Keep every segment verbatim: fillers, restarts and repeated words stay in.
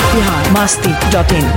Bihar Masti dot इन।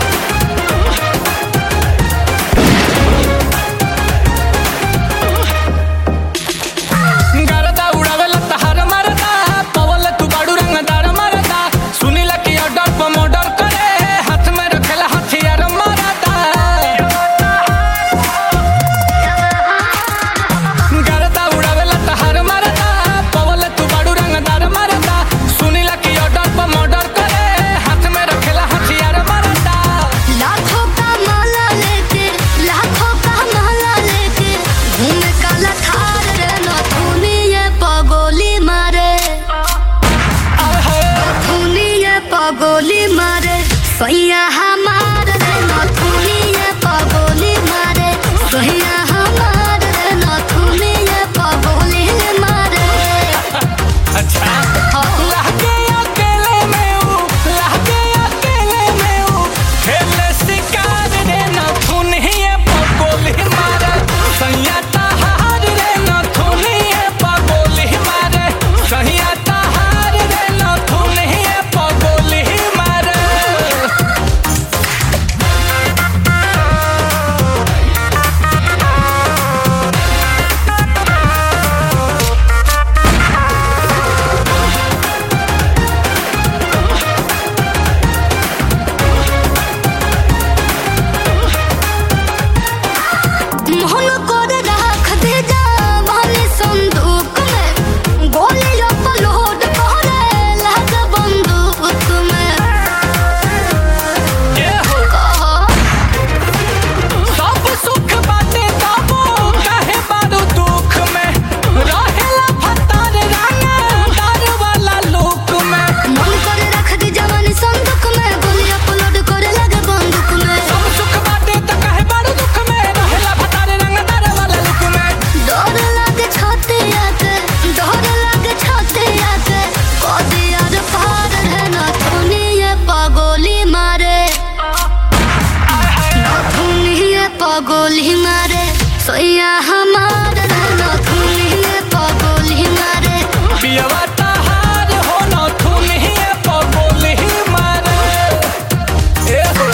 गोली मारे सैया हमार रे नथुनिया पगोली मारे सैया हमार रे नथुनिया पगोली मारे। अच्छा लहके अकेले में हूँ लहके अकेले में हूँ खेले शिकार रे नथुनिया पगोली मारे सैया तहार रे नथुनिया पगोली मारे सैया तहार रे नथुनिया पगोली पगोली मारे सैया हमार रे नथुनिया पगोली मारे पियवा तहार हो नथुनिया पगोली मारे। ए हो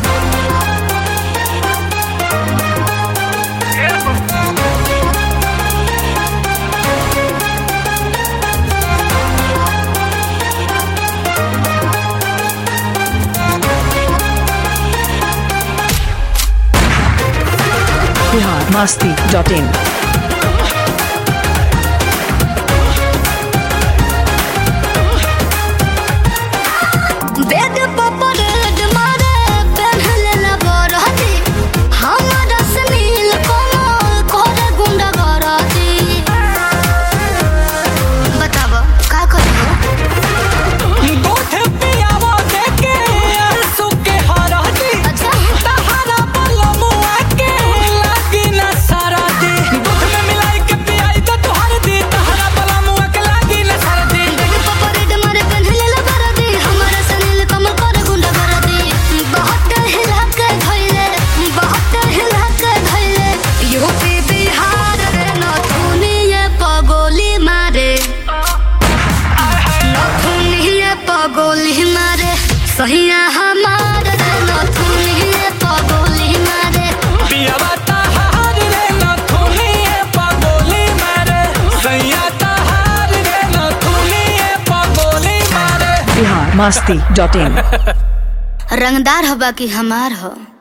Bihar Masti dot in. Bed पर रेड मारे पहले लबरती हमारा सनील कोमल कोरे गुंडा गरती बतावा का करबो दूध पियावा देके आंसू के हरती अच्छा तहारा बलमुआ के लागी न सरदी दूध में मिलाई के पियाई तो तुहर दी तहारा बलमुआ के लागी न सरदी बेड पर रेड मारे पहले लबरती हमारा सनील कोमल कोरे गुंडा गरती बहुत हिला के धइले बहुत हिला के धइले यूपी बिहार रे नथुनिया पगोली मारे नथुनिया पगोली मारे सैया हमार रे नथुनिया पगोली मारे पियवा तहार रे नथुनिया पगोली मारे सैया तहार रे नथुनिया पगोली मारे। Bihar Masti dot in. रंगदार हवा की हमार हो।